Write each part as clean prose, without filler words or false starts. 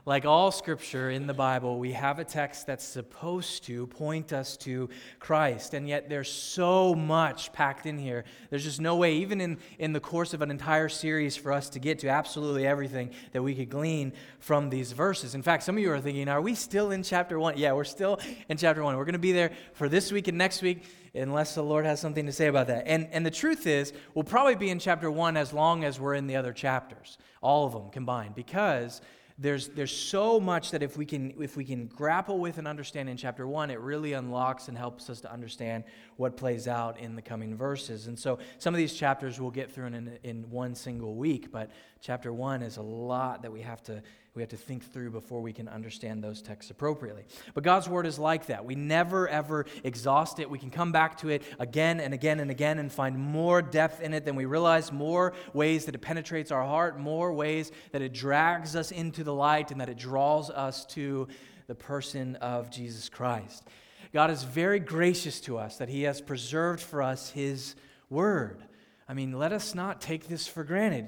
Like all scripture in the Bible, we have a text that's supposed to point us to Christ, and yet there's so much packed in here. There's just no way, even in the course of an entire series, for us to get to absolutely everything that we could glean from these verses. In fact, some of you are thinking, are we still in chapter 1? Yeah, we're still in chapter 1. We're going to be there for this week and next week, unless the Lord has something to say about that. And the truth is, we'll probably be in chapter 1 as long as we're in the other chapters, all of them combined, because there's so much that if we can grapple with and understand in chapter 1, it really unlocks and helps us to understand what plays out in the coming verses. And so some of these chapters we'll get through in one single week, but chapter 1 is a lot that we have to think through before we can understand those texts appropriately. But God's Word is like that. We never, ever exhaust it. We can come back to it again and again and again and find more depth in it than we realize, more ways that it penetrates our heart, more ways that it drags us into the light and that it draws us to the person of Jesus Christ. God is very gracious to us that He has preserved for us His Word. I mean, let us not take this for granted.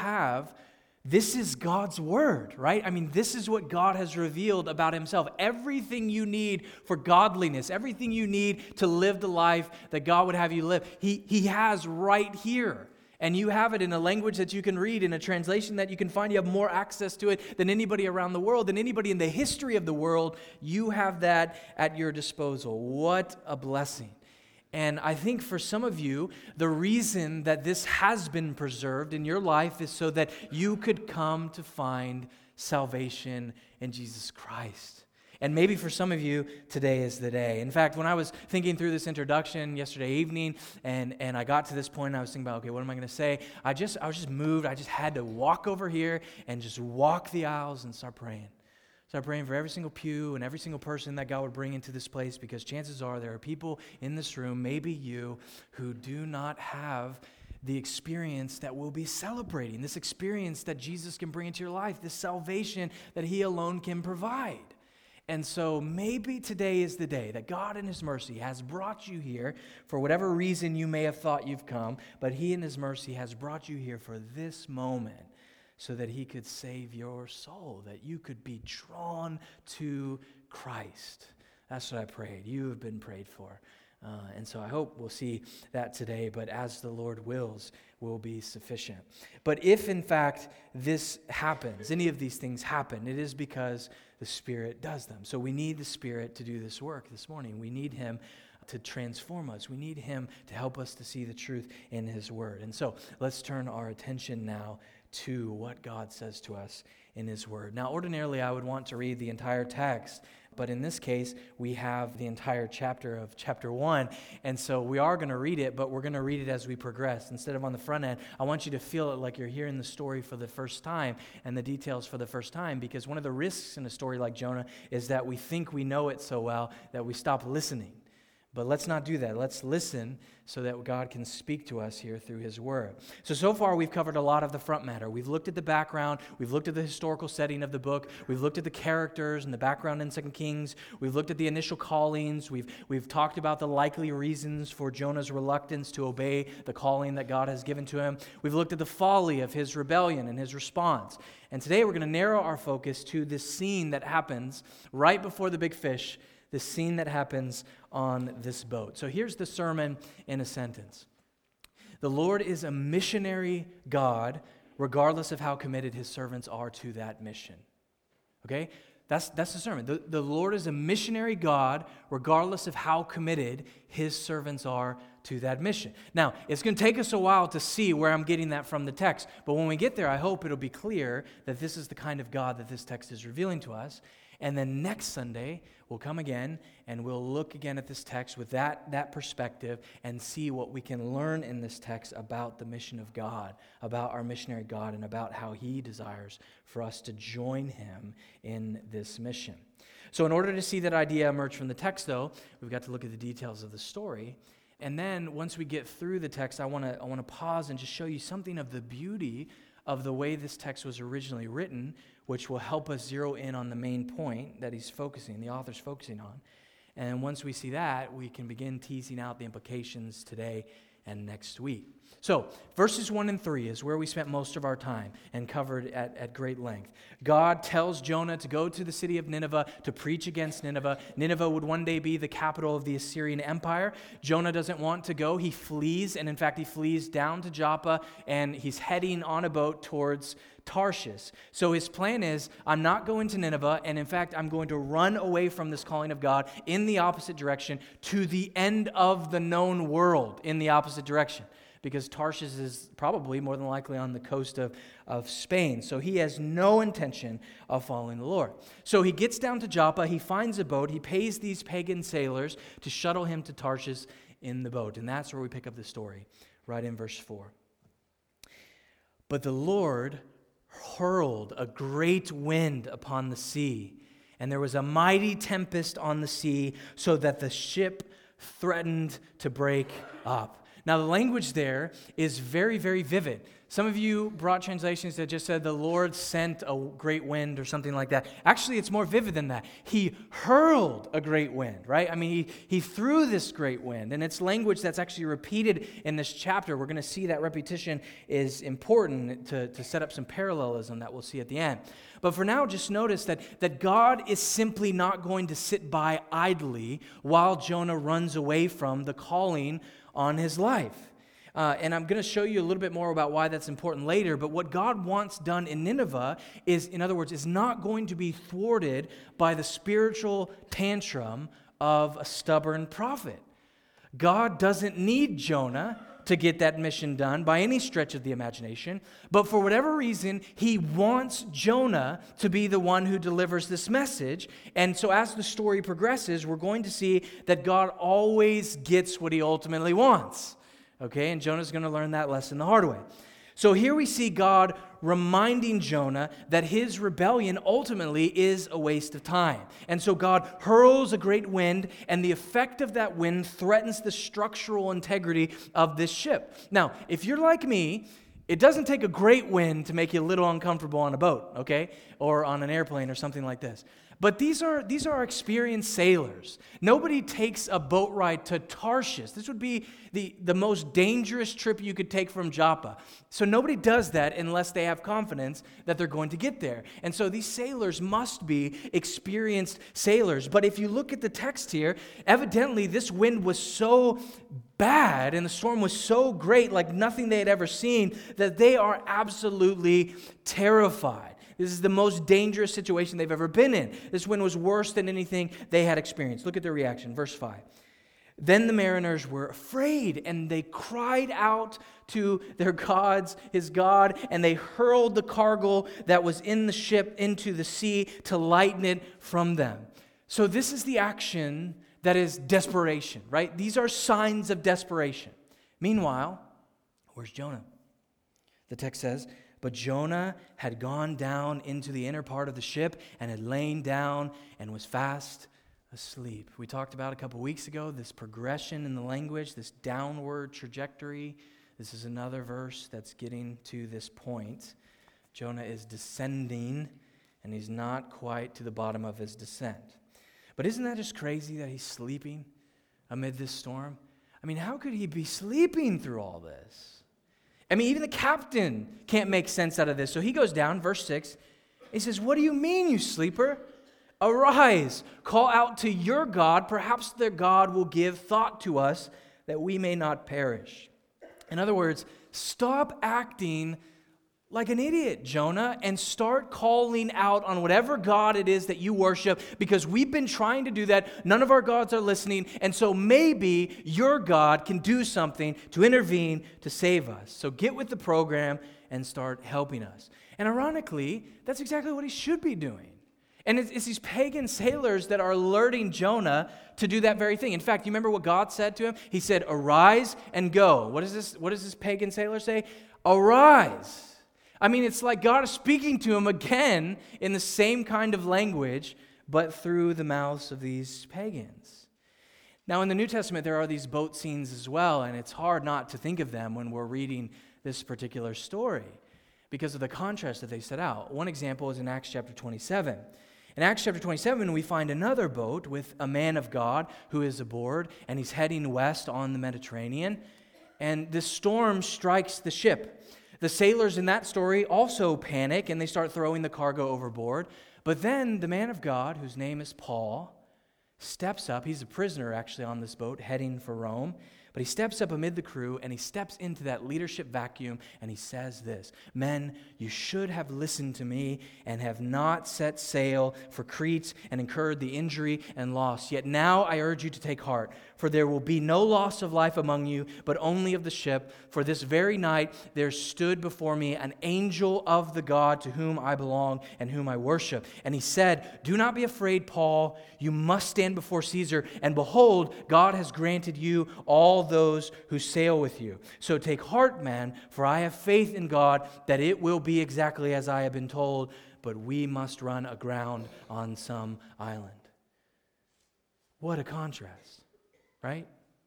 This is God's Word, right? I mean, this is what God has revealed about Himself. Everything you need for godliness, everything you need to live the life that God would have you live, He has right here. And you have it in a language that you can read, in a translation that you can find. You have more access to it than anybody around the world, than anybody in the history of the world. You have that at your disposal. What a blessing. And I think for some of you, the reason that this has been preserved in your life is so that you could come to find salvation in Jesus Christ. And maybe for some of you, today is the day. In fact, when I was thinking through this introduction yesterday evening, and I got to this point, I was thinking about, okay, what am I going to say? I was just moved. I just had to walk over here and just walk the aisles and start praying. Start praying for every single pew and every single person that God would bring into this place, because chances are there are people in this room, maybe you, who do not have the experience that we'll be celebrating, this experience that Jesus can bring into your life, this salvation that He alone can provide. And so maybe today is the day that God in His mercy has brought you here for whatever reason you may have thought you've come, but He in His mercy has brought you here for this moment so that He could save your soul, that you could be drawn to Christ. That's what I prayed. You have been prayed for. And so I hope we'll see that today, but as the Lord wills, will be sufficient. But if in fact this happens, any of these things happen, it is because the Spirit does them. So we need the Spirit to do this work this morning. We need Him to transform us. We need Him to help us to see the truth in His Word. And so let's turn our attention now to what God says to us in His Word. Now, ordinarily, I would want to read the entire text, but in this case, we have the entire chapter of chapter 1, and so we are going to read it, but we're going to read it as we progress. Instead of on the front end, I want you to feel it like you're hearing the story for the first time and the details for the first time, because one of the risks in a story like Jonah is that we think we know it so well that we stop listening. But let's not do that. Let's listen so that God can speak to us here through His Word. So far we've covered a lot of the front matter. We've looked at the background. We've looked at the historical setting of the book. We've looked at the characters and the background in 2 Kings. We've looked at the initial callings. We've talked about the likely reasons for Jonah's reluctance to obey the calling that God has given to him. We've looked at the folly of his rebellion and his response. And today we're going to narrow our focus to this scene that happens right before the big fish, the scene that happens on this boat. So here's the sermon in a sentence. The Lord is a missionary God, regardless of how committed His servants are to that mission. Okay? That's the sermon. The Lord is a missionary God, regardless of how committed His servants are to that mission. Now, it's going to take us a while to see where I'm getting that from the text, but when we get there, I hope it'll be clear that this is the kind of God that this text is revealing to us. And then next Sunday, we'll come again and we'll look again at this text with that perspective and see what we can learn in this text about the mission of God, about our missionary God, and about how He desires for us to join Him in this mission. So in order to see that idea emerge from the text, though, we've got to look at the details of the story. And then once we get through the text, I want to pause and just show you something of the beauty of the way this text was originally written, which will help us zero in on the main point that the author's focusing on. And once we see that, we can begin teasing out the implications today and next week. So, verses 1 and 3 is where we spent most of our time and covered at great length. God tells Jonah to go to the city of Nineveh to preach against Nineveh. Nineveh would one day be the capital of the Assyrian Empire. Jonah doesn't want to go. He flees, and in fact, he flees down to Joppa, and he's heading on a boat towards Tarshish. So his plan is, I'm not going to Nineveh, and in fact, I'm going to run away from this calling of God in the opposite direction to the end of the known world in the opposite direction. Because Tarshish is probably more than likely on the coast of Spain. So he has no intention of following the Lord. So he gets down to Joppa, he finds a boat, he pays these pagan sailors to shuttle him to Tarshish in the boat. And that's where we pick up the story, right in verse 4. But the Lord hurled a great wind upon the sea, and there was a mighty tempest on the sea, so that the ship threatened to break up. Now, the language there is very, very vivid. Some of you brought translations that just said the Lord sent a great wind or something like that. Actually, it's more vivid than that. He hurled a great wind, right? I mean, he threw this great wind. And it's language that's actually repeated in this chapter. We're going to see that repetition is important to set up some parallelism that we'll see at the end. But for now, just notice that God is simply not going to sit by idly while Jonah runs away from the calling on his life. And I'm going to show you a little bit more about why that's important later, but what God wants done in Nineveh is, in other words, is not going to be thwarted by the spiritual tantrum of a stubborn prophet. God doesn't need Jonah to get that mission done by any stretch of the imagination, but for whatever reason, he wants Jonah to be the one who delivers this message. And so as the story progresses, we're going to see that God always gets what he ultimately wants. Okay, and Jonah's going to learn that lesson the hard way. So here we see God reminding Jonah that his rebellion ultimately is a waste of time. And so God hurls a great wind, and the effect of that wind threatens the structural integrity of this ship. Now, if you're like me, it doesn't take a great wind to make you a little uncomfortable on a boat, okay? Or on an airplane or something like this. But these are experienced sailors. Nobody takes a boat ride to Tarshish. This would be the most dangerous trip you could take from Joppa. So nobody does that unless they have confidence that they're going to get there. And so these sailors must be experienced sailors. But if you look at the text here, evidently this wind was so bad and the storm was so great, like nothing they had ever seen, that they are absolutely terrified. This is the most dangerous situation they've ever been in. This wind was worse than anything they had experienced. Look at their reaction. Verse 5. Then the mariners were afraid, and they cried out to their gods, his God, and they hurled the cargo that was in the ship into the sea to lighten it from them. So this is the action that is desperation, right? These are signs of desperation. Meanwhile, where's Jonah? The text says, but Jonah had gone down into the inner part of the ship and had lain down and was fast asleep. We talked about a couple weeks ago this progression in the language, this downward trajectory. This is another verse that's getting to this point. Jonah is descending, and he's not quite to the bottom of his descent. But isn't that just crazy that he's sleeping amid this storm? I mean, how could he be sleeping through all this? I mean, even the captain can't make sense out of this. So he goes down, verse 6. He says, what do you mean, you sleeper? Arise, call out to your God. Perhaps their God will give thought to us that we may not perish. In other words, stop acting like an idiot, Jonah, and start calling out on whatever God it is that you worship, because we've been trying to do that. None of our gods are listening, and so maybe your God can do something to intervene to save us. So get with the program and start helping us. And ironically, that's exactly what he should be doing. And it's these pagan sailors that are alerting Jonah to do that very thing. In fact, you remember what God said to him? He said, arise and go. What does this pagan sailor say? Arise. I mean, it's like God is speaking to him again in the same kind of language, but through the mouths of these pagans. Now, in the New Testament, there are these boat scenes as well, and it's hard not to think of them when we're reading this particular story because of the contrast that they set out. One example is in Acts chapter 27. In Acts chapter 27, we find another boat with a man of God who is aboard, and he's heading west on the Mediterranean. and this storm strikes the ship. The sailors in that story also panic, and they start throwing the cargo overboard. But then the man of God, whose name is Paul, steps up. He's a prisoner, actually, on this boat, heading for Rome. But he steps up amid the crew, and he steps into that leadership vacuum, and he says this: "Men, you should have listened to me and have not set sail for Crete and incurred the injury and loss. Yet now I urge you to take heart, for there will be no loss of life among you, but only of the ship. For this very night there stood before me an angel of the God to whom I belong and whom I worship. And he said, 'Do not be afraid, Paul. You must stand before Caesar. And behold, God has granted you all those who sail with you. So take heart, man, for I have faith in God that it will be exactly as I have been told, but we must run aground on some island.'" What a contrast, right?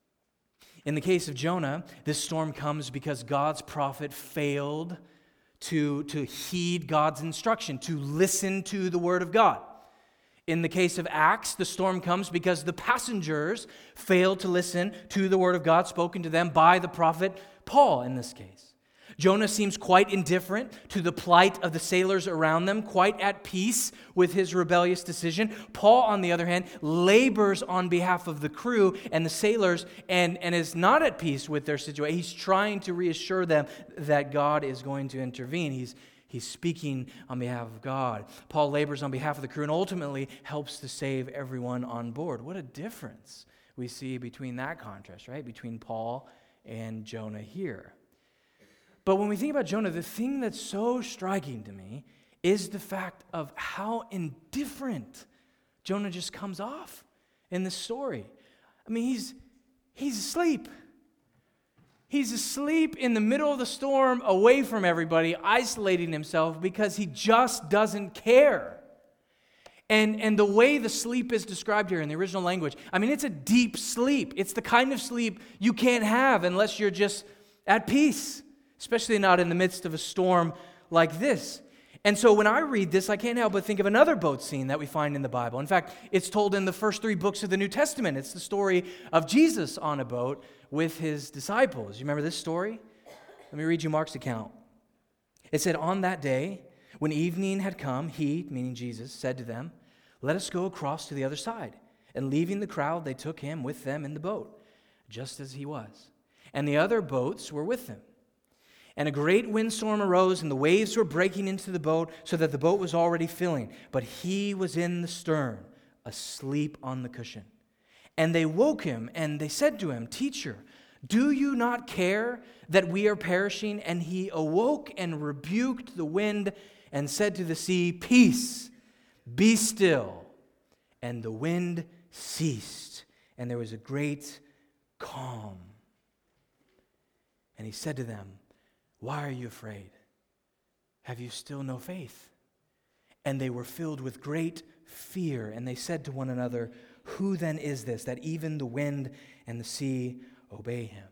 In the case of Jonah, this storm comes because God's prophet failed to heed God's instruction, to listen to the word of God. In the case of Acts, the storm comes because the passengers failed to listen to the word of God spoken to them by the prophet Paul in this case. Jonah seems quite indifferent to the plight of the sailors around them, quite at peace with his rebellious decision. Paul, on the other hand, labors on behalf of the crew and the sailors and is not at peace with their situation. He's trying to reassure them that God is going to intervene. He's speaking on behalf of God. Paul labors on behalf of the crew and ultimately helps to save everyone on board. What a difference we see between that contrast, right? Between Paul and Jonah here. But when we think about Jonah, the thing that's so striking to me is the fact of how indifferent Jonah just comes off in this story. I mean, he's asleep. He's asleep in the middle of the storm, away from everybody, isolating himself because he just doesn't care. And the way the sleep is described here in the original language, I mean, it's a deep sleep. It's the kind of sleep you can't have unless you're just at peace, especially not in the midst of a storm like this. And so when I read this, I can't help but think of another boat scene that we find in the Bible. In fact, it's told in the first 3 books of the New Testament. It's the story of Jesus on a boat with his disciples. You remember this story? Let me read you Mark's account. It said, "On that day, when evening had come, he," meaning Jesus, "said to them, 'Let us go across to the other side.' And leaving the crowd, they took him with them in the boat, just as he was. And the other boats were with him. And a great windstorm arose, and the waves were breaking into the boat, so that the boat was already filling. But he was in the stern, asleep on the cushion. And they woke him, and they said to him, 'Teacher, do you not care that we are perishing?' And he awoke and rebuked the wind and said to the sea, 'Peace, be still.' And the wind ceased, and there was a great calm. And he said to them, 'Why are you afraid? Have you still no faith?' And they were filled with great fear, and they said to one another, 'Who then is this, that even the wind and the sea obey him?'"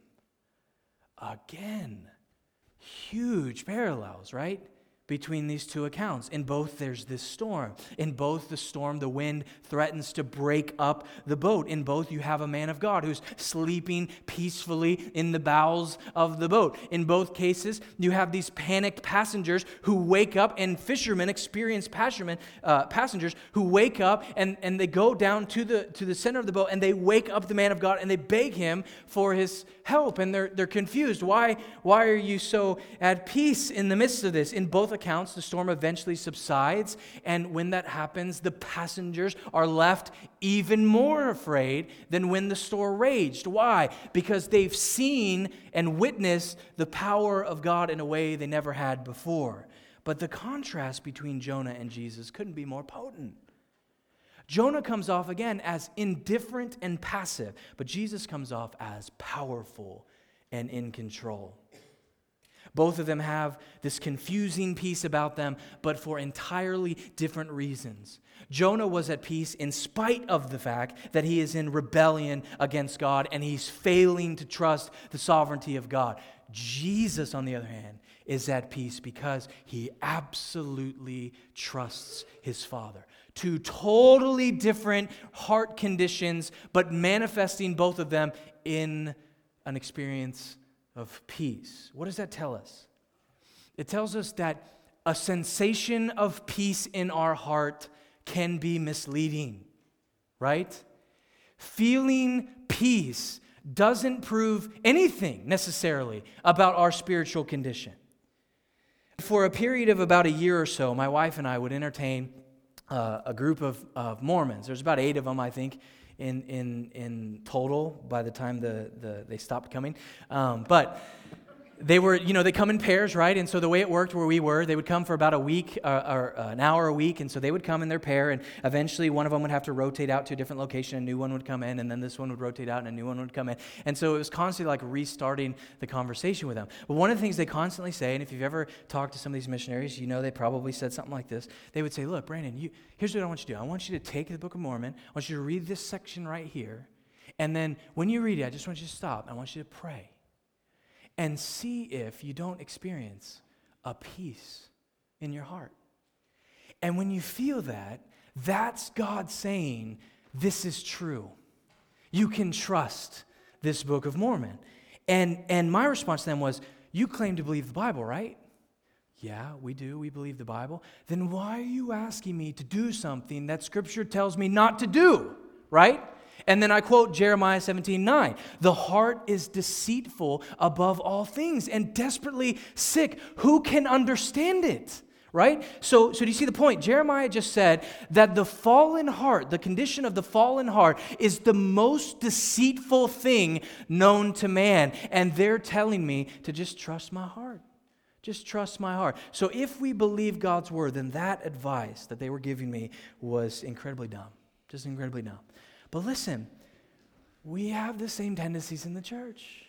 Again, huge parallels, right? Between these two accounts. In both, there's this storm. In both, the storm, the wind threatens to break up the boat. In both, you have a man of God who's sleeping peacefully in the bowels of the boat. In both cases, you have these panicked passengers who wake up, and fishermen, experienced passengers who wake up and they go down to the center of the boat and they wake up the man of God and they beg him for his help. And they're confused. Why are you so at peace in the midst of this? In both accounts, the storm eventually subsides, and when that happens, the passengers are left even more afraid than when the storm raged. Why? Because they've seen and witnessed the power of God in a way they never had before. But the contrast between Jonah and Jesus couldn't be more potent. Jonah comes off again as indifferent and passive, but Jesus comes off as powerful and in control. Both of them have this confusing peace about them, but for entirely different reasons. Jonah was at peace in spite of the fact that he is in rebellion against God and he's failing to trust the sovereignty of God. Jesus, on the other hand, is at peace because he absolutely trusts his Father. Two totally different heart conditions, but manifesting both of them in an experience of peace. What does that tell us? It tells us that a sensation of peace in our heart can be misleading, right? Feeling peace doesn't prove anything necessarily about our spiritual condition. For a period of about a year or so, my wife and I would entertain a group of Mormons. There's about 8 of them, I think, in total by the time they stopped coming. But they were, they come in pairs, right? And so the way it worked where we were, they would come for about a week or an hour a week. And so they would come in their pair, and eventually one of them would have to rotate out to a different location. A new one would come in, and then this one would rotate out, and a new one would come in. And so it was constantly like restarting the conversation with them. But one of the things they constantly say, and if you've ever talked to some of these missionaries, they probably said something like this. They would say, look, Brandon, here's what I want you to do. I want you to take the Book of Mormon. I want you to read this section right here. And then when you read it, I just want you to stop. I want you to pray. And see if you don't experience a peace in your heart. And when you feel that, that's God saying, this is true. You can trust this Book of Mormon. And my response to them was, you claim to believe the Bible, right? Yeah, we do. We believe the Bible. Then why are you asking me to do something that Scripture tells me not to do, right? And then I quote Jeremiah 17:9. The heart is deceitful above all things and desperately sick. Who can understand it? Right? So do you see the point? Jeremiah just said that the fallen heart, the condition of the fallen heart, is the most deceitful thing known to man. And they're telling me to just trust my heart. Just trust my heart. So if we believe God's word, then that advice that they were giving me was incredibly dumb. Just incredibly dumb. But listen, we have the same tendencies in the church.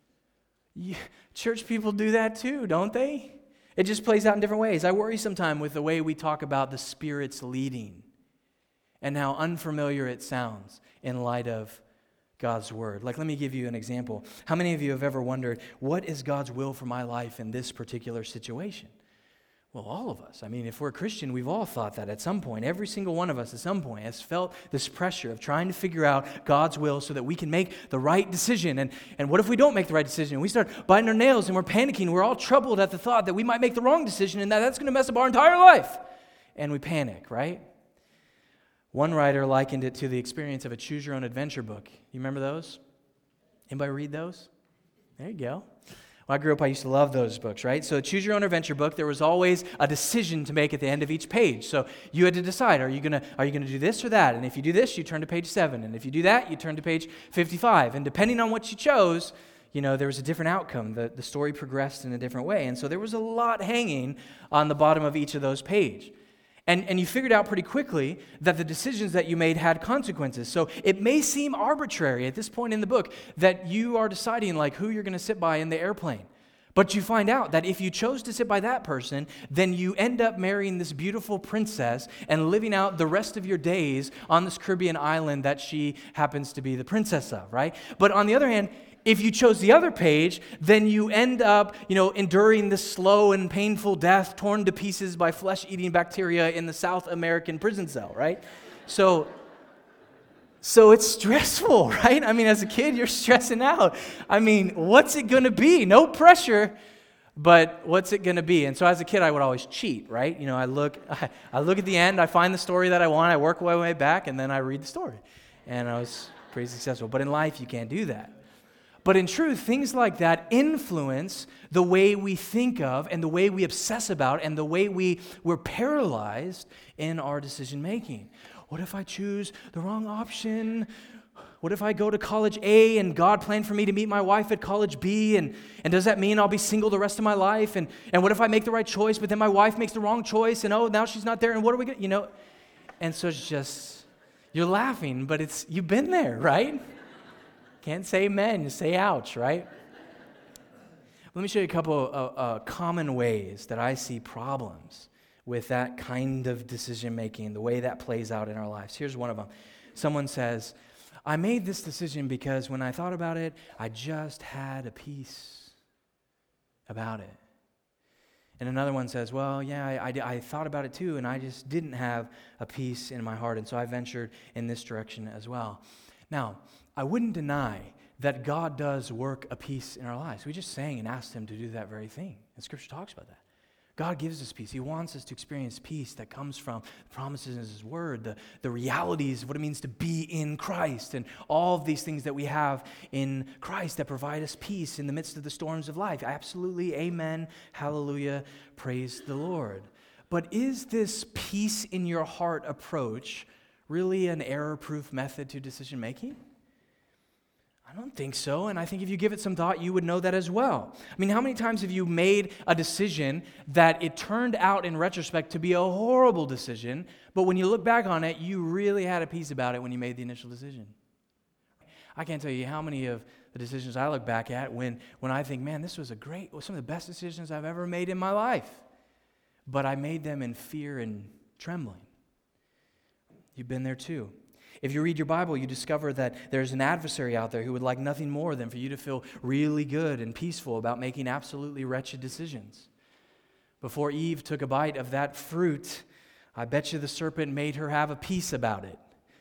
Church people do that too, don't they? It just plays out in different ways. I worry sometimes with the way we talk about the Spirit's leading and how unfamiliar it sounds in light of God's word. Like, let me give you an example. How many of you have ever wondered, what is God's will for my life in this particular situation? Well, all of us. I mean, if we're a Christian, we've all thought that at some point. Every single one of us at some point has felt this pressure of trying to figure out God's will so that we can make the right decision. And what if we don't make the right decision? We start biting our nails and we're panicking. We're all troubled at the thought that we might make the wrong decision and that's going to mess up our entire life. And we panic, right? One writer likened it to the experience of a choose-your-own-adventure book. You remember those? Anybody read those? There you go. When I grew up, I used to love those books, right? So Choose Your Own Adventure book, there was always a decision to make at the end of each page. So you had to decide, are you gonna do this or that? And if you do this, you turn to page 7. And if you do that, you turn to page 55. And depending on what you chose, there was a different outcome. The story progressed in a different way. And so there was a lot hanging on the bottom of each of those pages. And you figured out pretty quickly that the decisions that you made had consequences. So it may seem arbitrary at this point in the book that you are deciding like who you're going to sit by in the airplane. But you find out that if you chose to sit by that person, then you end up marrying this beautiful princess and living out the rest of your days on this Caribbean island that she happens to be the princess of, right? But on the other hand, if you chose the other page, then you end up, enduring this slow and painful death, torn to pieces by flesh-eating bacteria in the South American prison cell, right? So it's stressful, right? I mean, as a kid, you're stressing out. I mean, what's it going to be? No pressure, but what's it going to be? And so as a kid, I would always cheat, right? I look at the end, I find the story that I want, I work my way back, and then I read the story. And I was pretty successful. But in life, you can't do that. But in truth, things like that influence the way we think of and the way we obsess about and the way we're paralyzed in our decision making. What if I choose the wrong option? What if I go to college A and God planned for me to meet my wife at college B? And does that mean I'll be single the rest of my life? And what if I make the right choice, but then my wife makes the wrong choice? And now she's not there. And what are we going to, And so it's just, you're laughing, but you've been there, right? Can't say amen, you say ouch, right? Let me show you a couple of common ways that I see problems with that kind of decision-making, the way that plays out in our lives. Here's one of them. Someone says, I made this decision because when I thought about it, I just had a peace about it. And another one says, well, yeah, I thought about it too, and I just didn't have a peace in my heart, and so I ventured in this direction as well. Now, I wouldn't deny that God does work a peace in our lives. We just sang and asked him to do that very thing. And Scripture talks about that. God gives us peace. He wants us to experience peace that comes from the promises in his word, the realities of what it means to be in Christ, and all of these things that we have in Christ that provide us peace in the midst of the storms of life. Absolutely, amen, hallelujah, praise the Lord. But is this peace in your heart approach really an error-proof method to decision making? I don't think so, and I think if you give it some thought, you would know that as well. I mean, how many times have you made a decision that it turned out in retrospect to be a horrible decision, but when you look back on it, you really had a peace about it when you made the initial decision? I can't tell you how many of the decisions I look back at when I think, man, this was some of the best decisions I've ever made in my life, but I made them in fear and trembling. You've been there too. If you read your Bible, you discover that there's an adversary out there who would like nothing more than for you to feel really good and peaceful about making absolutely wretched decisions. Before Eve took a bite of that fruit, I bet you the serpent made her have a peace about it.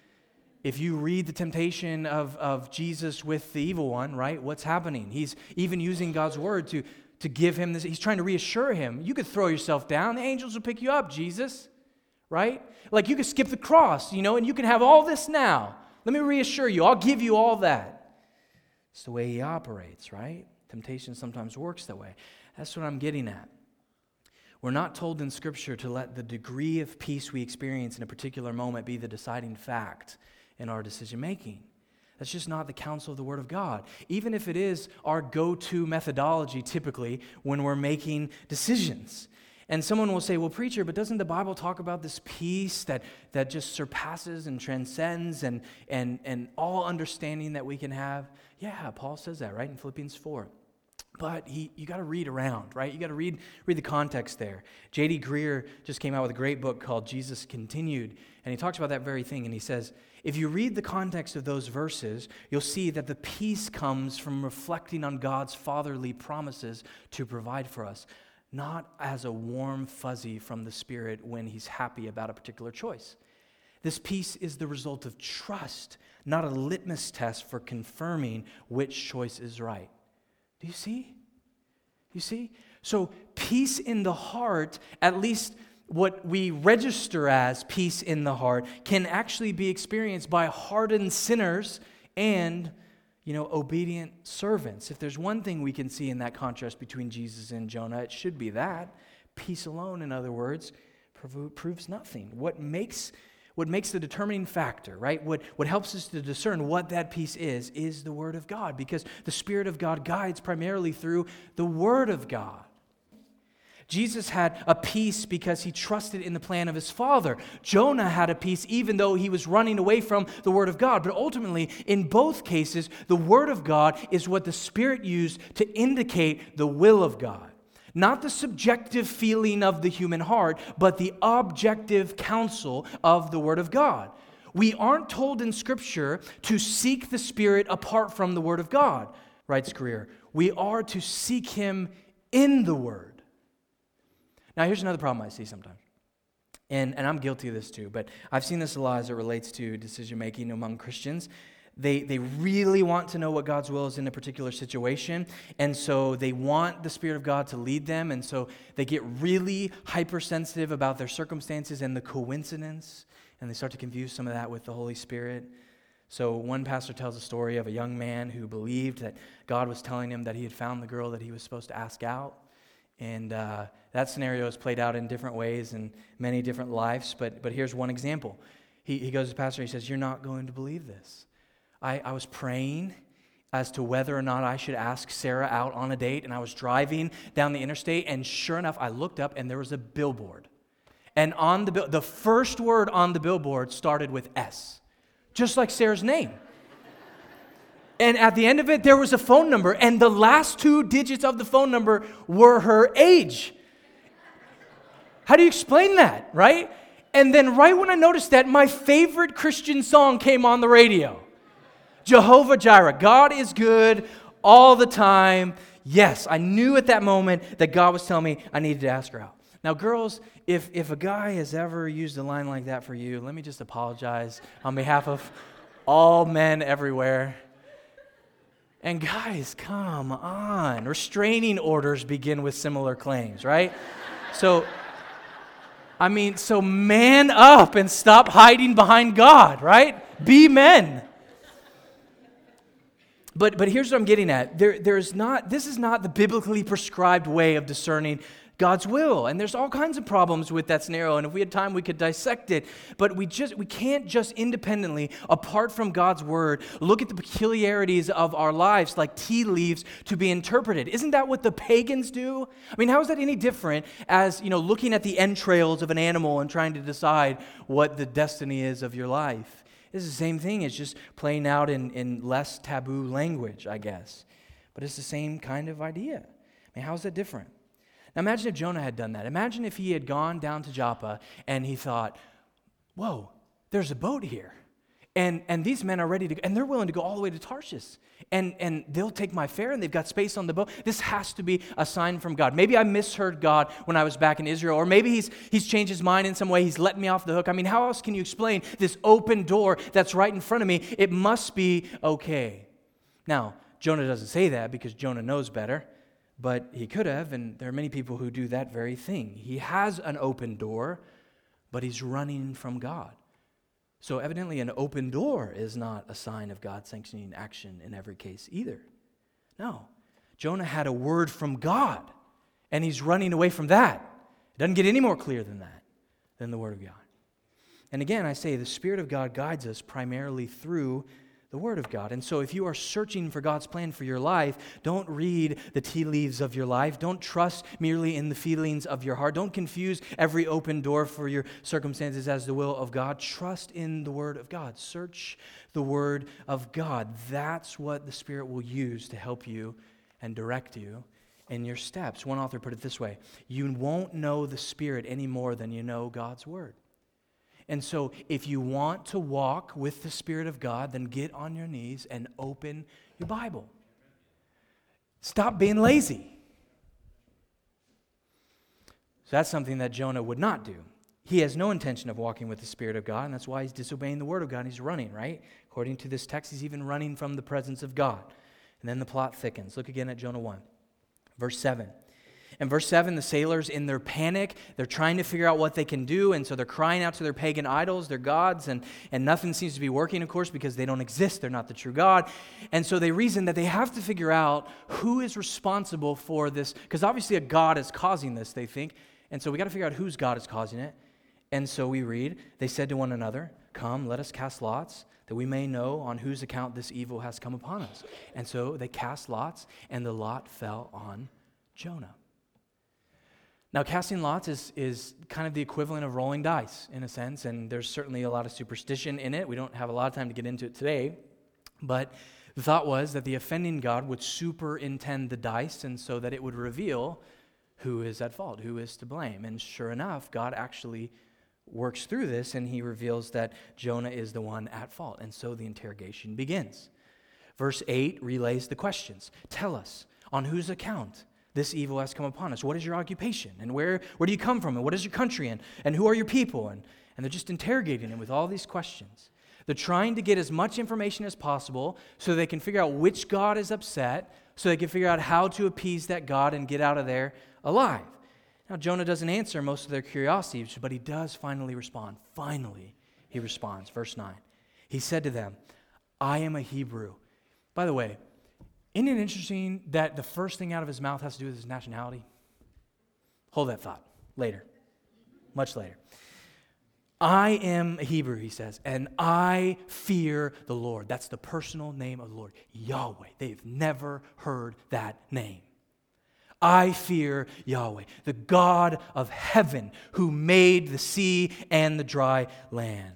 If you read the temptation of Jesus with the evil one, right, what's happening? He's even using God's word to give him this. He's trying to reassure him. You could throw yourself down. The angels will pick you up, Jesus. Right? Like you could skip the cross, and you can have all this now. Let me reassure you, I'll give you all that. It's the way he operates, right? Temptation sometimes works that way. That's what I'm getting at. We're not told in Scripture to let the degree of peace we experience in a particular moment be the deciding fact in our decision making. That's just not the counsel of the Word of God. Even if it is our go-to methodology typically when we're making decisions. And someone will say, well, preacher, but doesn't the Bible talk about this peace that just surpasses and transcends and all understanding that we can have? Yeah, Paul says that, right, in Philippians 4. But you got to read around, right? You got to read the context there. J.D. Greear just came out with a great book called Jesus Continued, and he talks about that very thing, and he says, if you read the context of those verses, you'll see that the peace comes from reflecting on God's fatherly promises to provide for us, not as a warm fuzzy from the Spirit when he's happy about a particular choice. This peace is the result of trust, not a litmus test for confirming which choice is right. Do you see? You see? So peace in the heart, at least what we register as peace in the heart, can actually be experienced by hardened sinners and obedient servants. If there's one thing we can see in that contrast between Jesus and Jonah, it should be that. Peace alone, in other words, proves nothing. What makes the determining factor, right? What helps us to discern what that peace is the Word of God, because the Spirit of God guides primarily through the Word of God. Jesus had a peace because he trusted in the plan of his Father. Jonah had a peace even though he was running away from the Word of God. But ultimately, in both cases, the Word of God is what the Spirit used to indicate the will of God. Not the subjective feeling of the human heart, but the objective counsel of the Word of God. We aren't told in Scripture to seek the Spirit apart from the Word of God, writes Greear. We are to seek Him in the Word. Now, here's another problem I see sometimes, and I'm guilty of this too, but I've seen this a lot as it relates to decision-making among Christians. They really want to know what God's will is in a particular situation, and so they want the Spirit of God to lead them, and so they get really hypersensitive about their circumstances and the coincidence, and they start to confuse some of that with the Holy Spirit. So one pastor tells a story of a young man who believed that God was telling him that he had found the girl that he was supposed to ask out. And that scenario is played out in different ways in many different lives, but here's one example. He goes to the pastor and he says, you're not going to believe this. I was praying as to whether or not I should ask Sarah out on a date, and I was driving down the interstate, and sure enough, I looked up and there was a billboard. And on the first word on the billboard started with S, just like Sarah's name. And at the end of it, there was a phone number, and the last 2 digits of the phone number were her age. How do you explain that, right? And then right when I noticed that, my favorite Christian song came on the radio. Jehovah Jireh, God is good all the time. Yes, I knew at that moment that God was telling me I needed to ask her out. Now, girls, if a guy has ever used a line like that for you, let me just apologize on behalf of all men everywhere. And guys, come on. Restraining orders begin with similar claims, right? So man up and stop hiding behind God, right? Be men. But here's what I'm getting at. This is not the biblically prescribed way of discerning God's will. And there's all kinds of problems with that scenario. And if we had time, we could dissect it. But we can't just independently, apart from God's word, look at the peculiarities of our lives like tea leaves to be interpreted. Isn't that what the pagans do? I mean, how is that any different as, looking at the entrails of an animal and trying to decide what the destiny is of your life? It's the same thing. It's just playing out in less taboo language, I guess. But it's the same kind of idea. I mean, how is that different? Now imagine if Jonah had done that. Imagine if he had gone down to Joppa and he thought, whoa, there's a boat here. And these men are ready to go, and they're willing to go all the way to Tarshish. And they'll take my fare, and they've got space on the boat. This has to be a sign from God. Maybe I misheard God when I was back in Israel, or maybe he's changed his mind in some way. He's let me off the hook. I mean, how else can you explain this open door that's right in front of me? It must be okay. Now, Jonah doesn't say that because Jonah knows better, but he could have, and there are many people who do that very thing. He has an open door, but he's running from God. So evidently an open door is not a sign of God sanctioning action in every case either. No. Jonah had a word from God, and he's running away from that. It doesn't get any more clear than that, than the word of God. And again, I say the Spirit of God guides us primarily through the Word of God. And so if you are searching for God's plan for your life, don't read the tea leaves of your life. Don't trust merely in the feelings of your heart. Don't confuse every open door for your circumstances as the will of God. Trust in the Word of God. Search the Word of God. That's what the Spirit will use to help you and direct you in your steps. One author put it this way: you won't know the Spirit any more than you know God's Word. And so if you want to walk with the Spirit of God, then get on your knees and open your Bible. Stop being lazy. So that's something that Jonah would not do. He has no intention of walking with the Spirit of God, and that's why he's disobeying the Word of God. He's running, right? According to this text, he's even running from the presence of God. And then the plot thickens. Look again at Jonah 1, verse 7. In verse 7, the sailors, in their panic, they're trying to figure out what they can do, and so they're crying out to their pagan idols, their gods, and nothing seems to be working, of course, because they don't exist. They're not the true God. And so they reason that they have to figure out who is responsible for this, because obviously a God is causing this, they think. And so we got to figure out whose God is causing it. And so we read, they said to one another, "Come, let us cast lots, that we may know on whose account this evil has come upon us." And so they cast lots, and the lot fell on Jonah. Now, casting lots is kind of the equivalent of rolling dice, in a sense, and there's certainly a lot of superstition in it. We don't have a lot of time to get into it today, but the thought was that the offending God would superintend the dice, and so that it would reveal who is at fault, who is to blame. And sure enough, God actually works through this, and he reveals that Jonah is the one at fault, and so the interrogation begins. Verse 8 relays the questions. Tell us, on whose account this evil has come upon us? What is your occupation? And where do you come from? And what is your country? And who are your people? And they're just interrogating him with all these questions. They're trying to get as much information as possible so they can figure out which God is upset, so they can figure out how to appease that God and get out of there alive. Now, Jonah doesn't answer most of their curiosities, but he does finally respond. Finally, he responds. Verse 9. He said to them, "I am a Hebrew." By the way, isn't it interesting that the first thing out of his mouth has to do with his nationality? Hold that thought. Later. Much later. "I am a Hebrew," he says, "and I fear the Lord." That's the personal name of the Lord. Yahweh. They've never heard that name. "I fear Yahweh, the God of heaven, who made the sea and the dry land."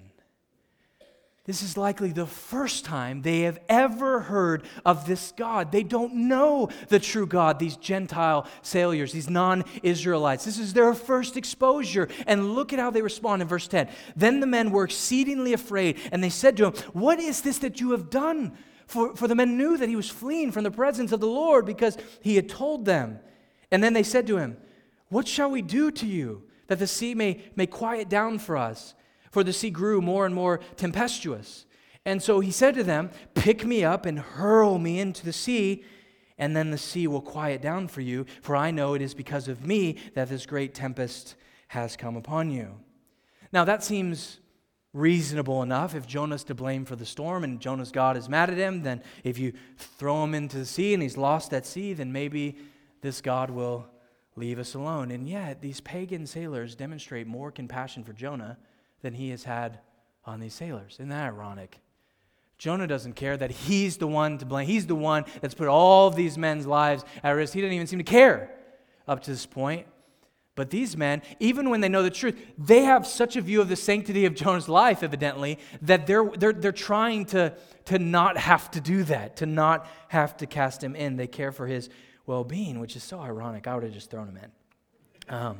This is likely the first time they have ever heard of this God. They don't know the true God, these Gentile sailors, these non-Israelites. This is their first exposure. And look at how they respond in verse 10. "Then the men were exceedingly afraid, and they said to him, 'What is this that you have done?' For the men knew that he was fleeing from the presence of the Lord, because he had told them. And then they said to him, 'What shall we do to you, that the sea may quiet down for us?' For the sea grew more and more tempestuous. And so he said to them, pick me up and hurl me into the sea, and then the sea will quiet down for you, for I know it is because of me that this great tempest has come upon you. Now that seems reasonable enough. If Jonah's to blame for the storm and Jonah's God is mad at him, then if you throw him into the sea and he's lost at sea, then maybe this God will leave us alone. And yet these pagan sailors demonstrate more compassion for Jonah than he has had on these sailors. Isn't that ironic? Jonah doesn't care that he's the one to blame. He's the one that's put all of these men's lives at risk. He doesn't even seem to care up to this point. But these men, even when they know the truth, they have such a view of the sanctity of Jonah's life, evidently, that they're trying to not have to do that, to not have to cast him in. They care for his well-being, which is so ironic. I would have just thrown him in.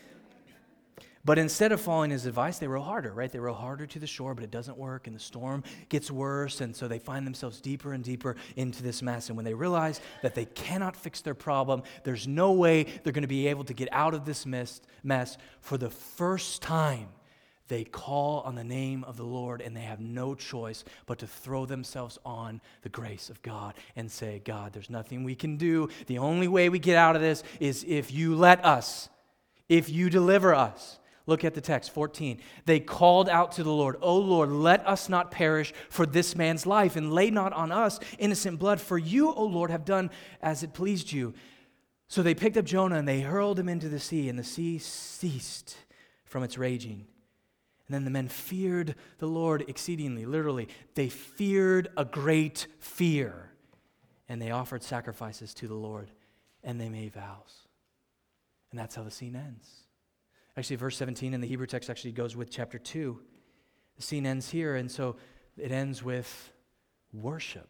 But instead of following his advice, they row harder, right? They row harder to the shore, but it doesn't work, and the storm gets worse, and so they find themselves deeper and deeper into this mess. And when they realize that they cannot fix their problem, there's no way they're going to be able to get out of this mess, for the first time, they call on the name of the Lord, and they have no choice but to throw themselves on the grace of God and say, God, there's nothing we can do. The only way we get out of this is if you let us, if you deliver us. Look at the text, 14. They called out to the Lord, O Lord, let us not perish for this man's life, and lay not on us innocent blood, for you, O Lord, have done as it pleased you. So they picked up Jonah, and they hurled him into the sea, and the sea ceased from its raging. And then the men feared the Lord exceedingly, literally. They feared a great fear, and they offered sacrifices to the Lord, and they made vows. And that's how the scene ends. Actually, verse 17 in the Hebrew text actually goes with chapter 2. The scene ends here, and so it ends with worship.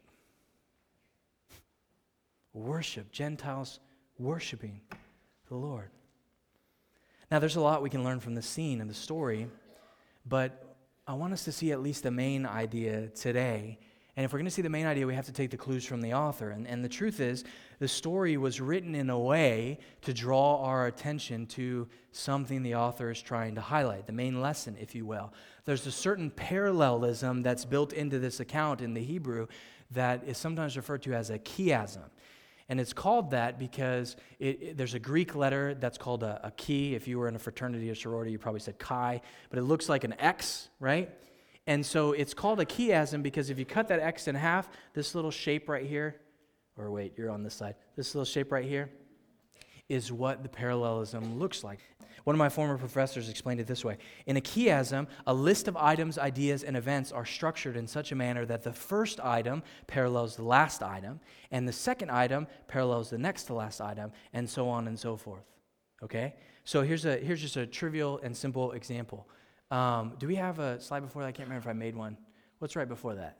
Worship. Gentiles worshiping the Lord. Now, there's a lot we can learn from the scene and the story, but I want us to see at least the main idea today. And if we're going to see the main idea, we have to take the clues from the author. And the truth is, the story was written in a way to draw our attention to something the author is trying to highlight, the main lesson, if you will. There's a certain parallelism that's built into this account in the Hebrew that is sometimes referred to as a chiasm. And it's called that because there's a Greek letter that's called a chi. If you were in a fraternity or sorority, you probably said chi, but it looks like an X, right? And so it's called a chiasm because if you cut that X in half, this little shape right here, or wait, you're on this side, this little shape right here is what the parallelism looks like. One of my former professors explained it this way. In a chiasm, a list of items, ideas, and events are structured in such a manner that the first item parallels the last item, and the second item parallels the next to last item, and so on and so forth. Okay? So here's just a trivial and simple example. Do we have a slide before that? I can't remember if I made one. What's right before that?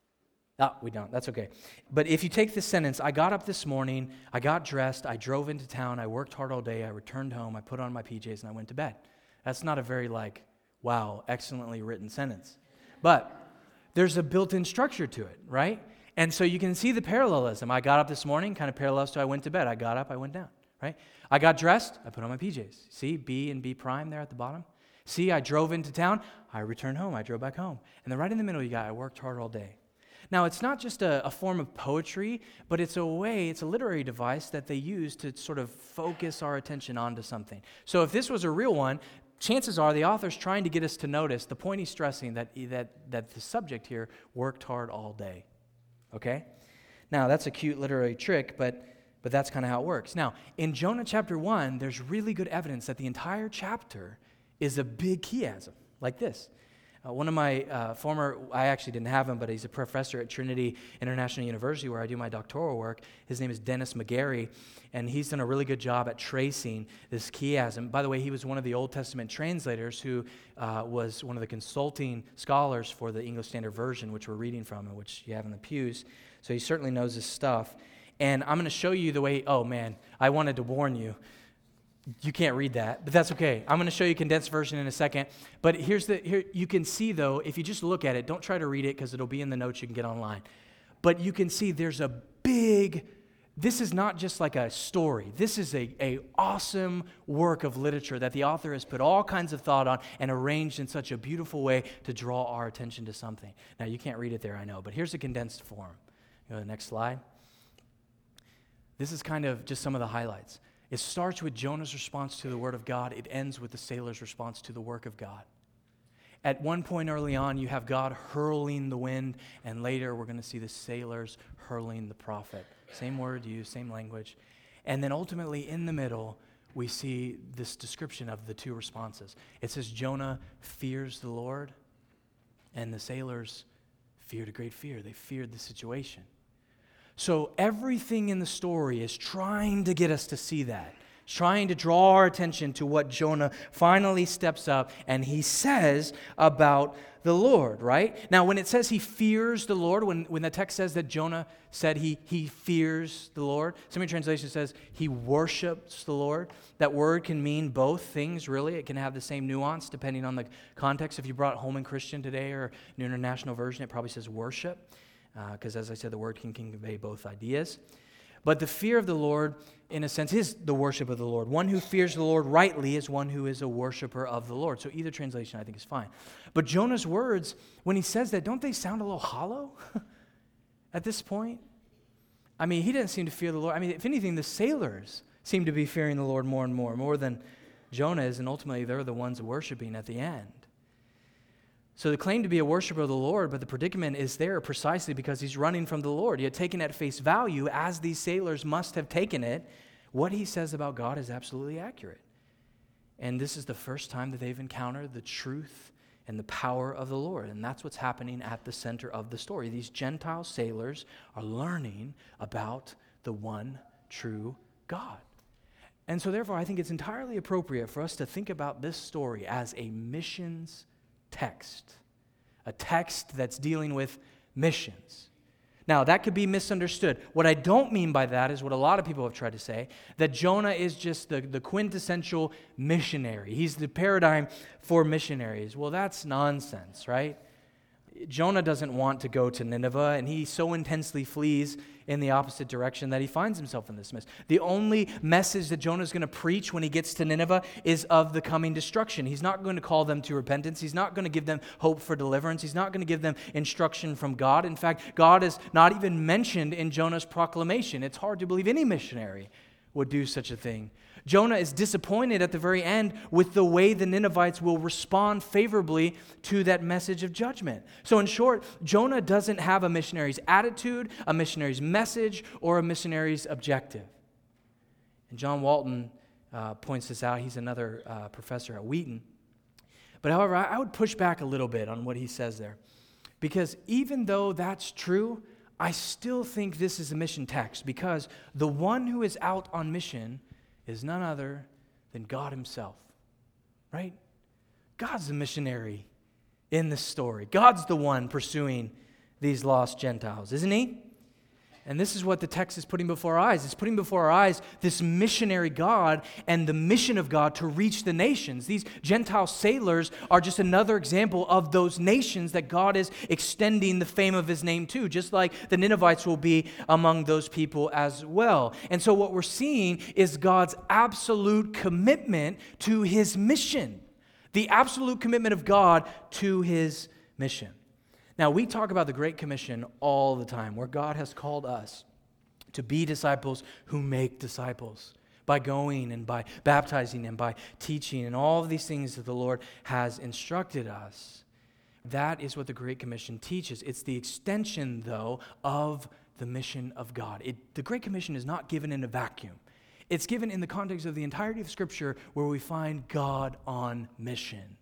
Oh, we don't. That's okay. But if you take this sentence, I got up this morning, I got dressed, I drove into town, I worked hard all day, I returned home, I put on my PJs, and I went to bed. That's not a very, wow, excellently written sentence. But there's a built-in structure to it, right? And so you can see the parallelism. I got up this morning, kind of parallels to I went to bed. I got up, I went down, right? I got dressed, I put on my PJs. See, B and B prime there at the bottom? See, I drove into town, I returned home, I drove back home. And then right in the middle, you got, I worked hard all day. Now, it's not just a form of poetry, but it's a literary device that they use to sort of focus our attention onto something. So if this was a real one, chances are the author's trying to get us to notice the point he's stressing that the subject here worked hard all day. Okay? Now, that's a cute literary trick, but that's kind of how it works. Now, in Jonah chapter 1, there's really good evidence that the entire chapter is a big chiasm, like this. One of my I actually didn't have him, but he's a professor at Trinity International University where I do my doctoral work. His name is Dennis McGarry, and he's done a really good job at tracing this chiasm. By the way, he was one of the Old Testament translators who was one of the consulting scholars for the English Standard Version, which we're reading from and which you have in the pews. So he certainly knows his stuff. And I'm going to show you the way, oh man, I wanted to warn you. You can't read that, but that's okay. I'm going to show you condensed version in a second. But here you can see, though, if you just look at it, don't try to read it because it'll be in the notes you can get online. But you can see there's a big this is not just like a story. This is a awesome work of literature that the author has put all kinds of thought on and arranged in such a beautiful way to draw our attention to something. Now, you can't read it there, I know, but here's a condensed form. Go to the next slide. This is kind of just some of the highlights. It starts with Jonah's response to the word of God. It ends with the sailor's response to the work of God. At one point early on, you have God hurling the wind, and later we're going to see the sailors hurling the prophet. Same word used, same language. And then ultimately in the middle, we see this description of the two responses. It says Jonah fears the Lord, and the sailors feared a great fear. They feared the situation. So everything in the story is trying to get us to see that. Trying to draw our attention to what Jonah finally steps up and he says about the Lord, right? Now, when it says he fears the Lord, when the text says that Jonah said he fears the Lord, some of your translation says he worships the Lord. That word can mean both things, really. It can have the same nuance depending on the context. If you brought Home and Christian today or New International Version, it probably says worship, because as I said, the word can convey both ideas. But the fear of the Lord, in a sense, is the worship of the Lord. One who fears the Lord rightly is one who is a worshiper of the Lord. So either translation I think is fine. But Jonah's words, when he says that, don't they sound a little hollow at this point? I mean, he didn't seem to fear the Lord. I mean, if anything, the sailors seem to be fearing the Lord more and more than Jonah is, and ultimately they're the ones worshiping at the end. So they claim to be a worshiper of the Lord, but the predicament is there precisely because he's running from the Lord. He had taken at face value, as these sailors must have taken it. What he says about God is absolutely accurate. And this is the first time that they've encountered the truth and the power of the Lord. And that's what's happening at the center of the story. These Gentile sailors are learning about the one true God. And so therefore, I think it's entirely appropriate for us to think about this story as a missions text, a text that's dealing with missions. Now, that could be misunderstood. What I don't mean by that is what a lot of people have tried to say, that Jonah is just the quintessential missionary. He's the paradigm for missionaries. Well, that's nonsense, right? Jonah doesn't want to go to Nineveh, and he so intensely flees in the opposite direction that he finds himself in this mess. The only message that Jonah is going to preach when he gets to Nineveh is of the coming destruction. He's not going to call them to repentance. He's not going to give them hope for deliverance. He's not going to give them instruction from God. In fact, God is not even mentioned in Jonah's proclamation. It's hard to believe any missionary would do such a thing. Jonah is disappointed at the very end with the way the Ninevites will respond favorably to that message of judgment. So in short, Jonah doesn't have a missionary's attitude, a missionary's message, or a missionary's objective. And John Walton points this out. He's another professor at Wheaton. But however, I would push back a little bit on what he says there. Because even though that's true, I still think this is a mission text, because the one who is out on mission is none other than God himself, right? God's the missionary in this story. God's the one pursuing these lost Gentiles, isn't he? And this is what the text is putting before our eyes. It's putting before our eyes this missionary God and the mission of God to reach the nations. These Gentile sailors are just another example of those nations that God is extending the fame of his name to, just like the Ninevites will be among those people as well. And so what we're seeing is God's absolute commitment to his mission, the absolute commitment of God to his mission. Now, we talk about the Great Commission all the time, where God has called us to be disciples who make disciples by going and by baptizing and by teaching and all of these things that the Lord has instructed us. That is what the Great Commission teaches. It's the extension, though, of the mission of God. The Great Commission is not given in a vacuum. It's given in the context of the entirety of Scripture, where we find God on mission.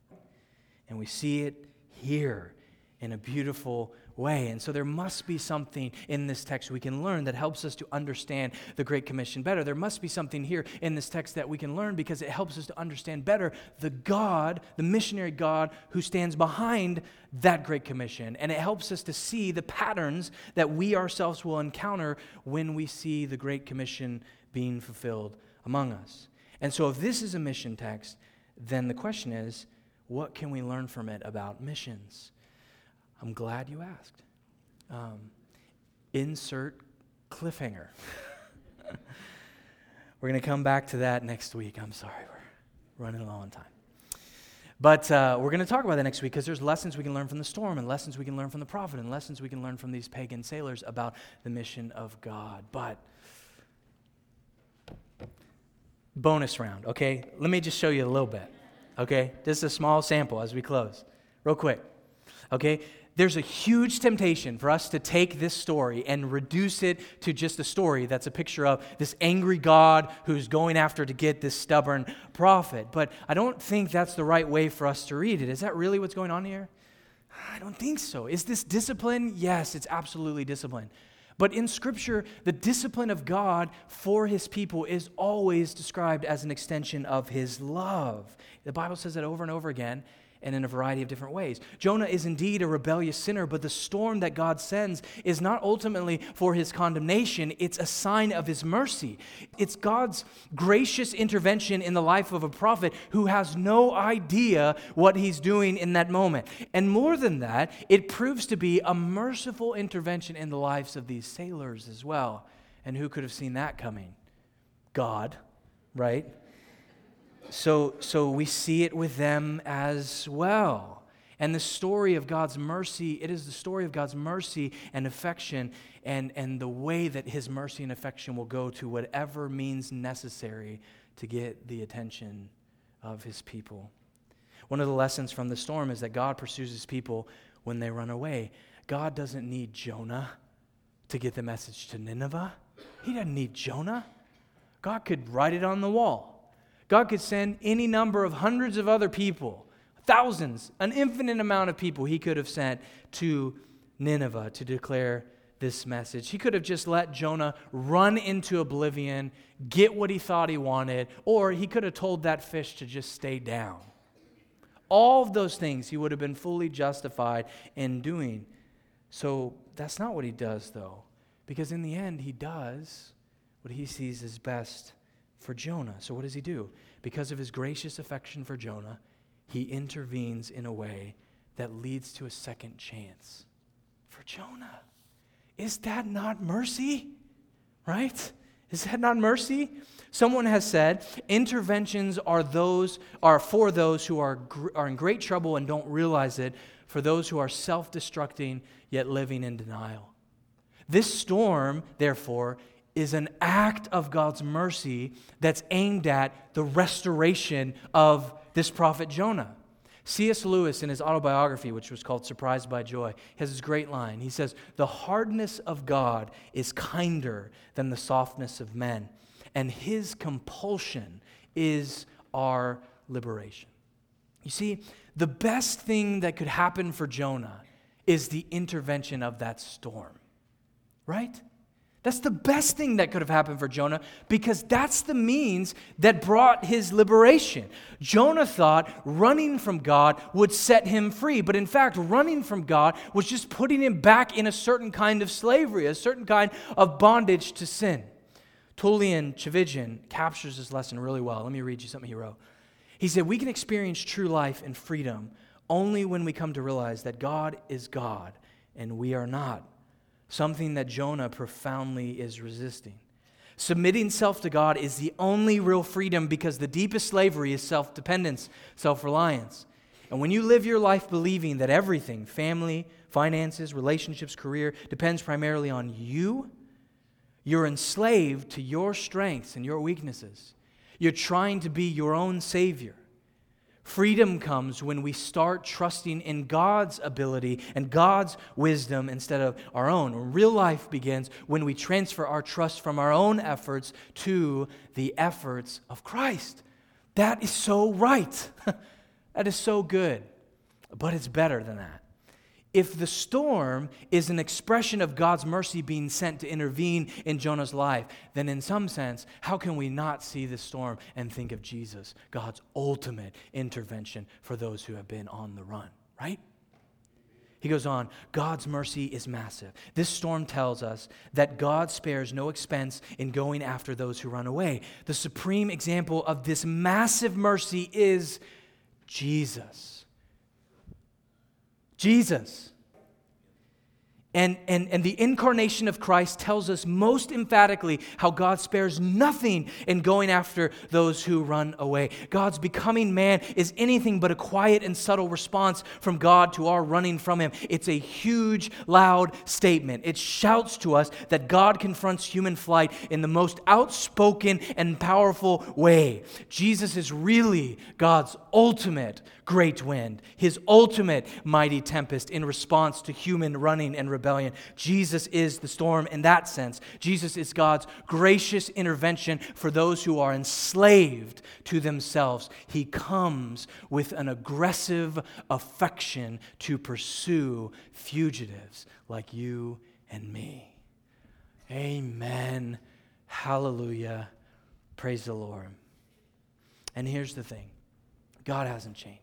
And we see it here in a beautiful way. And so there must be something in this text we can learn that helps us to understand the Great Commission better. There must be something here in this text that we can learn because it helps us to understand better the God, the missionary God who stands behind that Great Commission. And it helps us to see the patterns that we ourselves will encounter when we see the Great Commission being fulfilled among us. And so if this is a mission text, then the question is, what can we learn from it about missions? I'm glad you asked. Insert cliffhanger. We're going to come back to that next week. I'm sorry, we're running low on time. But we're going to talk about that next week because there's lessons we can learn from the storm and lessons we can learn from the prophet and lessons we can learn from these pagan sailors about the mission of God. But bonus round, okay? Let me just show you a little bit, okay? Just a small sample as we close. Real quick, okay? There's a huge temptation for us to take this story and reduce it to just a story that's a picture of this angry God who's going after to get this stubborn prophet. But I don't think that's the right way for us to read it. Is that really what's going on here? I don't think so. Is this discipline? Yes, it's absolutely discipline. But in Scripture, the discipline of God for His people is always described as an extension of His love. The Bible says that over and over again, and in a variety of different ways. Jonah is indeed a rebellious sinner, but the storm that God sends is not ultimately for his condemnation. It's a sign of His mercy. It's God's gracious intervention in the life of a prophet who has no idea what he's doing in that moment. And more than that, it proves to be a merciful intervention in the lives of these sailors as well. And who could have seen that coming? God, right? So we see it with them as well. And the story of God's mercy, it is the story of God's mercy and affection and the way that His mercy and affection will go to whatever means necessary to get the attention of His people. One of the lessons from the storm is that God pursues His people when they run away. God doesn't need Jonah to get the message to Nineveh. He doesn't need Jonah. God could write it on the wall. God could send any number of hundreds of other people, thousands, an infinite amount of people He could have sent to Nineveh to declare this message. He could have just let Jonah run into oblivion, get what he thought he wanted, or He could have told that fish to just stay down. All of those things He would have been fully justified in doing. So that's not what He does, though, because in the end, He does what He sees as best for Jonah. So what does He do? Because of His gracious affection for Jonah, He intervenes in a way that leads to a second chance for Jonah. Is that not mercy? Right? Is that not mercy? Someone has said interventions are for those who are in great trouble and don't realize it, for those who are self-destructing yet living in denial. This storm, therefore, is an act of God's mercy that's aimed at the restoration of this prophet Jonah. C.S. Lewis, in his autobiography, which was called Surprised by Joy, has this great line. He says, "The hardness of God is kinder than the softness of men, and His compulsion is our liberation." You see, the best thing that could happen for Jonah is the intervention of that storm, right? That's the best thing that could have happened for Jonah because that's the means that brought his liberation. Jonah thought running from God would set him free, but in fact, running from God was just putting him back in a certain kind of slavery, a certain kind of bondage to sin. Tullian Tchividjian captures this lesson really well. Let me read you something he wrote. He said, "We can experience true life and freedom only when we come to realize that God is God and we are not. Something that Jonah profoundly is resisting. Submitting self to God is the only real freedom because the deepest slavery is self-dependence, self-reliance. And when you live your life believing that everything, family, finances, relationships, career, depends primarily on you, you're enslaved to your strengths and your weaknesses. You're trying to be your own savior. Freedom comes when we start trusting in God's ability and God's wisdom instead of our own. Real life begins when we transfer our trust from our own efforts to the efforts of Christ. That is so right. That is so good. But it's better than that. If the storm is an expression of God's mercy being sent to intervene in Jonah's life, then in some sense, how can we not see the storm and think of Jesus, God's ultimate intervention for those who have been on the run, right? He goes on, God's mercy is massive. This storm tells us that God spares no expense in going after those who run away. The supreme example of this massive mercy is Jesus. Jesus. And the incarnation of Christ tells us most emphatically how God spares nothing in going after those who run away. God's becoming man is anything but a quiet and subtle response from God to our running from Him. It's a huge, loud statement. It shouts to us that God confronts human flight in the most outspoken and powerful way. Jesus is really God's ultimate great wind, His ultimate mighty tempest in response to human running and rebellion. Jesus is the storm in that sense. Jesus is God's gracious intervention for those who are enslaved to themselves. He comes with an aggressive affection to pursue fugitives like you and me. Amen. Hallelujah. Praise the Lord. And here's the thing. God hasn't changed.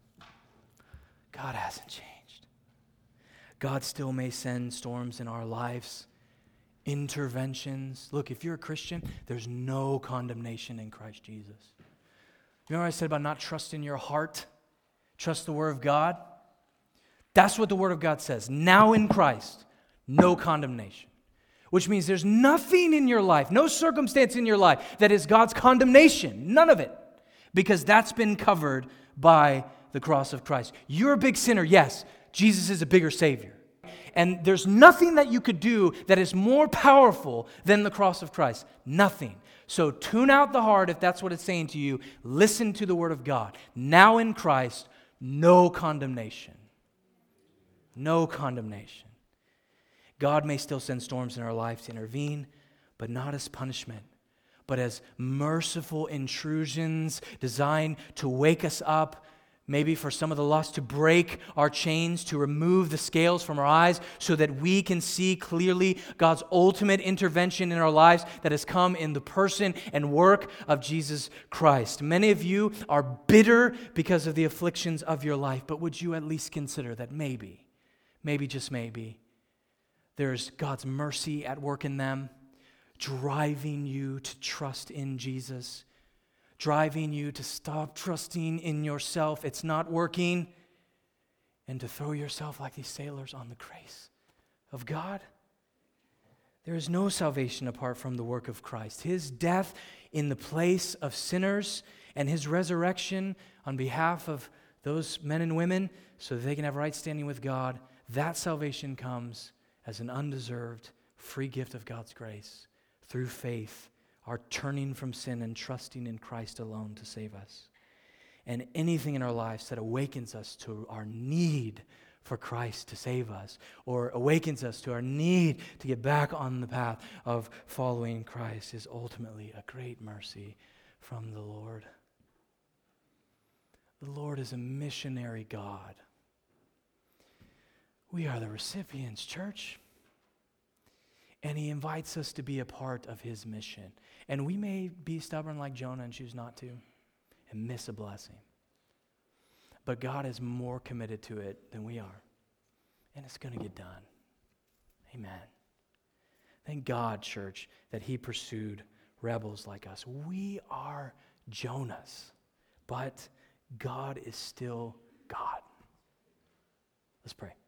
God hasn't changed. God still may send storms in our lives, interventions. Look, if you're a Christian, there's no condemnation in Christ Jesus. Remember what I said about not trusting your heart? Trust the Word of God? That's what the Word of God says. Now in Christ, no condemnation. Which means there's nothing in your life, no circumstance in your life that is God's condemnation. None of it. Because that's been covered by the cross of Christ. You're a big sinner, yes. Jesus is a bigger Savior. And there's nothing that you could do that is more powerful than the cross of Christ. Nothing. So tune out the heart if that's what it's saying to you. Listen to the Word of God. Now in Christ, no condemnation. No condemnation. God may still send storms in our life to intervene, but not as punishment, but as merciful intrusions designed to wake us up, maybe for some of the lost, to break our chains, to remove the scales from our eyes so that we can see clearly God's ultimate intervention in our lives that has come in the person and work of Jesus Christ. Many of you are bitter because of the afflictions of your life, but would you at least consider that maybe, just maybe, there's God's mercy at work in them, driving you to trust in Jesus, driving you to stop trusting in yourself. It's not working. And to throw yourself like these sailors on the grace of God. There is no salvation apart from the work of Christ. His death in the place of sinners and His resurrection on behalf of those men and women so that they can have right standing with God, that salvation comes as an undeserved free gift of God's grace through faith, our turning from sin and trusting in Christ alone to save us. And anything in our lives that awakens us to our need for Christ to save us, or awakens us to our need to get back on the path of following Christ, is ultimately a great mercy from the Lord. The Lord is a missionary God. We are the recipients, church. And He invites us to be a part of His mission. And we may be stubborn like Jonah and choose not to and miss a blessing. But God is more committed to it than we are. And it's going to get done. Amen. Thank God, church, that He pursued rebels like us. We are Jonahs, but God is still God. Let's pray.